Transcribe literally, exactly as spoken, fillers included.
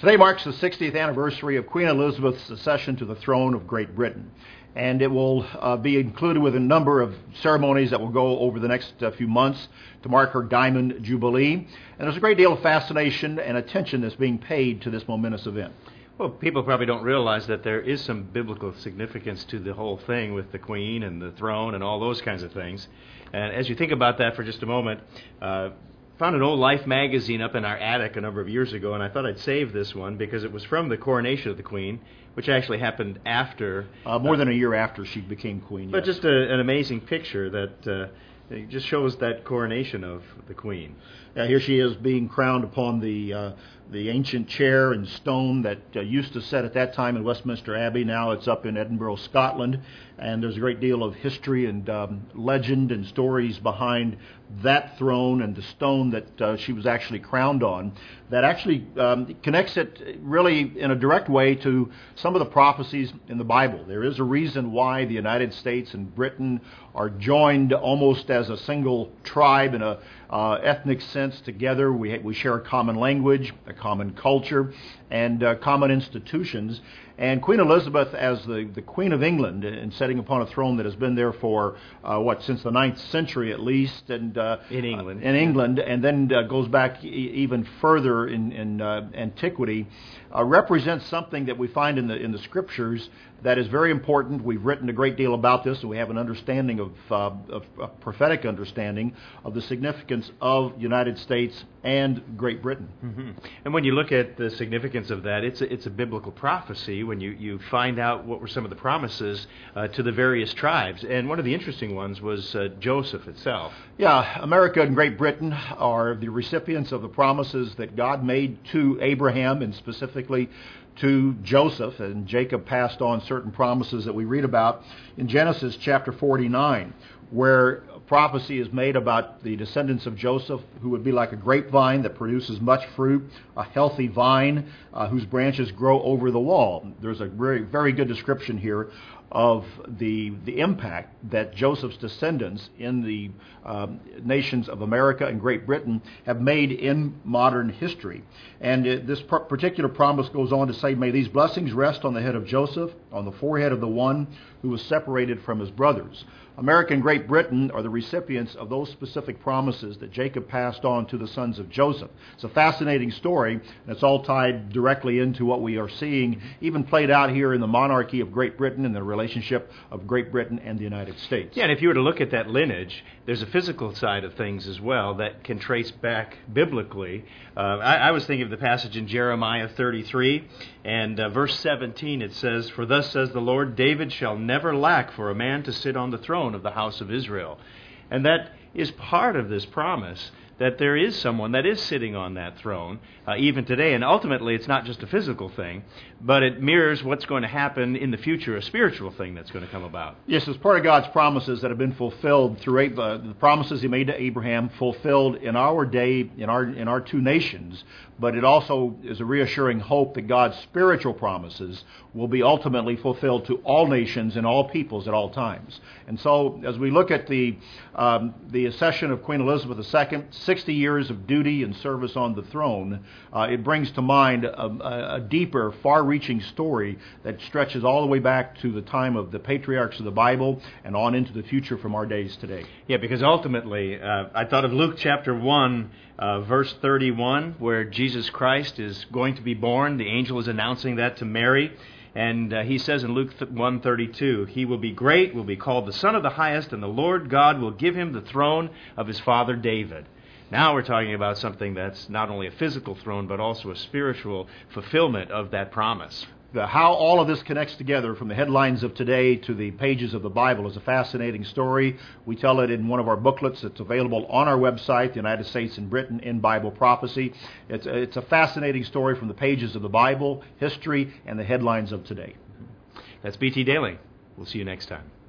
Today marks the sixtieth anniversary of Queen Elizabeth's accession to the throne of Great Britain. And it will uh, be included with a number of ceremonies that will go over the next uh, few months to mark her Diamond Jubilee. And there's a great deal of fascination and attention that's being paid to this momentous event. Well, people probably don't realize that there is some biblical significance to the whole thing with the Queen and the throne and all those kinds of things. And as you think about that for just a moment, uh, found an old Life magazine up in our attic a number of years ago, and I thought I'd save this one because it was from the coronation of the Queen, which actually happened after... Uh, more uh, than a year after she became Queen, But yes. just a, an amazing picture that uh, it just shows that coronation of the Queen. Uh, here she is being crowned upon the uh, the ancient chair in stone that uh, used to sit at that time in Westminster Abbey. Now it's up in Edinburgh, Scotland, and there's a great deal of history and um, legend and stories behind that throne and the stone that uh, she was actually crowned on that actually um, connects it really in a direct way to some of the prophecies in the Bible. There is a reason why the United States and Britain are joined almost as a single tribe in a uh, ethnic sense together. We, we share a common language, a common culture, and uh, common institutions. And Queen Elizabeth, as the, the Queen of England, and sitting upon a throne that has been there for, uh, what, since the ninth century at least, and uh, in England, uh, in England, and then uh, goes back e- even further in, in uh, antiquity, uh, represents something that we find in the in the Scriptures that is very important. We've written a great deal about this, and we have an understanding of, uh, of a prophetic understanding of the significance of the United States and Great Britain. Mm-hmm. And when you look at the significance of that, it's a, it's a biblical prophecy when you, you find out what were some of the promises uh, to the various tribes. And one of the interesting ones was uh, Joseph itself. Yeah, America and Great Britain are the recipients of the promises that God made to Abraham, and specifically to Joseph, and Jacob passed on certain promises that we read about in Genesis chapter forty-nine, where prophecy is made about the descendants of Joseph, who would be like a grapevine that produces much fruit, a healthy vine uh, whose branches grow over the wall. There's a very, very good description here of the the impact that Joseph's descendants in the um, nations of America and Great Britain have made in modern history. And it, this par- particular promise goes on to say, "May these blessings rest on the head of Joseph, on the forehead of the one who was separated from his brothers." America and Great Britain are the recipients of those specific promises that Jacob passed on to the sons of Joseph. It's a fascinating story, and it's all tied directly into what we are seeing, even played out here in the monarchy of Great Britain and the relationship of Great Britain and the United States. Yeah, and if you were to look at that lineage, there's a physical side of things as well that can trace back biblically. Uh, I, I was thinking of the passage in Jeremiah thirty-three, and uh, verse seventeen, it says, "For thus says the Lord, David shall never lack for a man to sit on the throne of the house of Israel." And that is part of this promise, that there is someone that is sitting on that throne uh, even today. And ultimately, it's not just a physical thing, but it mirrors what's going to happen in the future, a spiritual thing that's going to come about. Yes, it's part of God's promises that have been fulfilled through uh, the promises He made to Abraham, fulfilled in our day, in our in our two nations. But it also is a reassuring hope that God's spiritual promises will be ultimately fulfilled to all nations and all peoples at all times. And so, as we look at the um, the accession of Queen Elizabeth the Second, sixty years of duty and service on the throne, uh, it brings to mind a, a, a deeper, far-reaching story that stretches all the way back to the time of the patriarchs of the Bible and on into the future from our days today. Yeah, because ultimately, uh, I thought of Luke chapter one, uh, verse thirty-one, where Jesus Christ is going to be born. The angel is announcing that to Mary. And uh, he says in Luke one thirty-two, "He will be great, will be called the Son of the Highest, and the Lord God will give him the throne of his father David." Now we're talking about something that's not only a physical throne, but also a spiritual fulfillment of that promise. The, how all of this connects together from the headlines of today to the pages of the Bible is a fascinating story. We tell it in one of our booklets that's available on our website, The United States and Britain in Bible Prophecy. It's a, it's a fascinating story from the pages of the Bible, history, and the headlines of today. That's B T Daily. We'll see you next time.